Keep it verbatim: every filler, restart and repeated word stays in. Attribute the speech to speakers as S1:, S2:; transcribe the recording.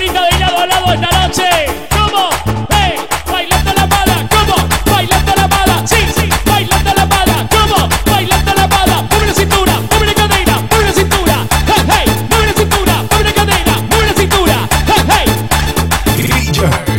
S1: cadenado al lado esta noche. ¿Cómo? Hey, bailando la mala. ¿Cómo? Bailando la mala. Sí, sí, bailando la mala. ¿Cómo? Bailando la mala. Mueve la cintura, mueve la cadera, mueve la cintura. Hey, hey, mueve la cintura, mueve la cadera, mueve la cintura. Hey, hey.
S2: D J